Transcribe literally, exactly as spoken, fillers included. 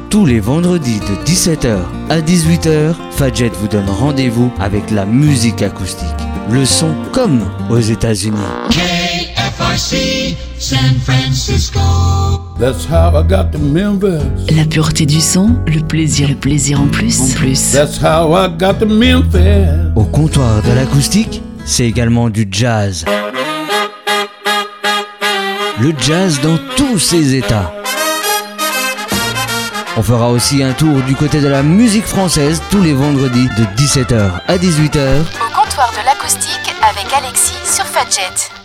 Tous les vendredis de dix-sept heures à dix-huit heures, Fadjet vous donne rendez-vous avec la musique acoustique. Le son comme aux États-Unis. K F R C San Francisco. That's how I got to Memphis. La pureté du son, le plaisir, le plaisir en plus. En plus. That's how I got to Memphis. Au comptoir de l'acoustique, c'est également du jazz. Le jazz dans tous ses états. On fera aussi un tour du côté de la musique française tous les vendredis de dix-sept heures à dix-huit heures. Au comptoir de l'acoustique avec Alexis sur Fadjet.